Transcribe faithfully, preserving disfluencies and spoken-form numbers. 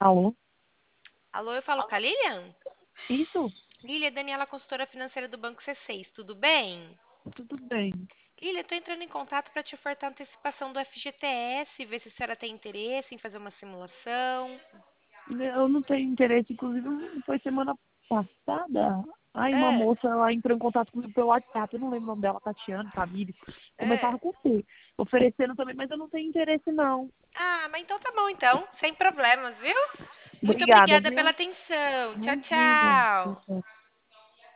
Alô? Alô, eu falo com a Lilian? Isso? Lilian, Daniela, consultora financeira do Banco C seis, tudo bem? Tudo bem. Lilian, estou entrando em contato para te ofertar a antecipação do F G T S, ver se a senhora tem interesse em fazer uma simulação. Eu não tenho interesse, inclusive foi semana passada. Aí uma Ah, moça ela entrou em contato comigo pelo WhatsApp, eu não lembro o nome dela, Tatiana, Tamires. ah. Começaram com C, oferecendo também, mas eu não tenho interesse não. Ah, mas então tá bom, então, sem problemas, viu? Muito Obrigada, obrigada pela viu? atenção. Tchau, Imagina. tchau.